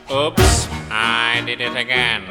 Oops, I did it again.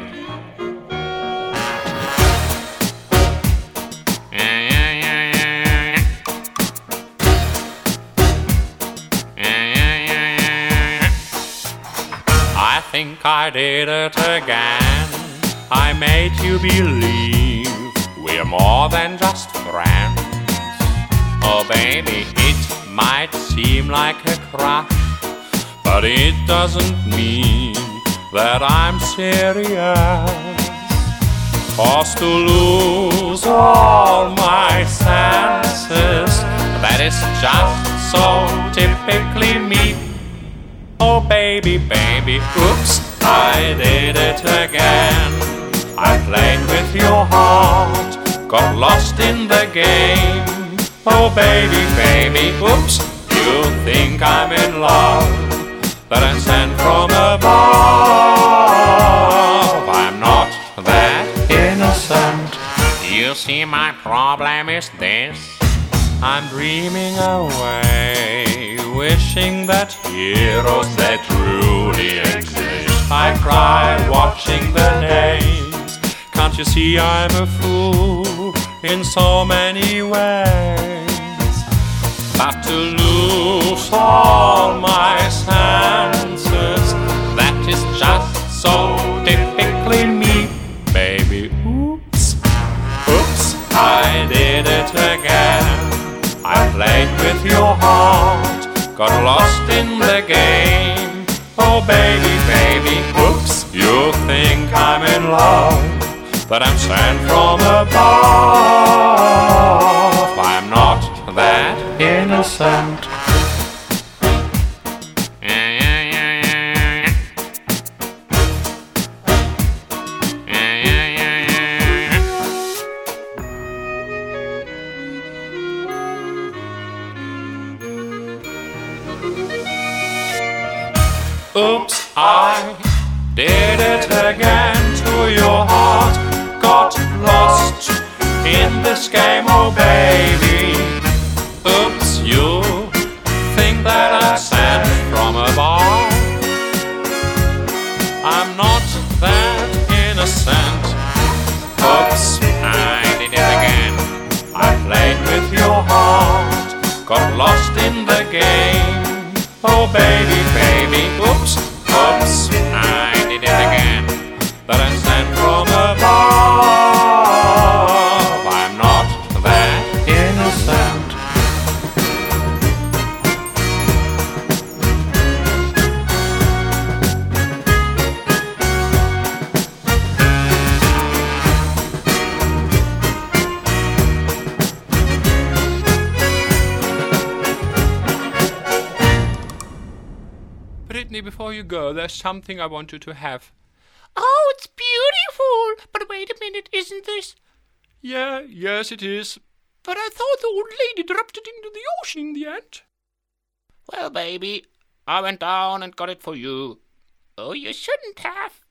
I think I did it again. I made you believe we're more than just friends. Oh baby, it might seem like a crush, but it doesn't mean that I'm serious. Forced to lose all my senses, that is just so typically me. Oh baby, baby, oops, I did it again. I played with your heart, got lost in the game. Oh baby, baby, oops, you think I'm in love, that I'm sent from above. I'm not that innocent. You see, my problem is this: I'm dreaming away, wishing that heroes they truly exist. I cry watching the names. Can't you see I'm a fool in so many ways? But to lose all my senses, that is just so typically me. Baby, oops, oops, I did it again. I played with your heart, got lost in the game. Oh baby, baby, oops, you think I'm in love, that I'm sent from above. I'm not that innocent. Oops, I did it again to your heart. Got lost in this game, oh baby. Oops, you think that I'm sent from above. I'm not that innocent. Oops, I did it again. I played with your heart, got lost in the game. Oh baby, baby, oops, oops, I did it again. That I'm sent from above. I'm not that innocent. Brittany, before you go, there's something I want you to have. Oh, it's beautiful! But wait a minute, isn't this? Yes, it is. But I thought the old lady dropped it into the ocean in the end. Well, baby, I went down and got it for you. Oh, you shouldn't have.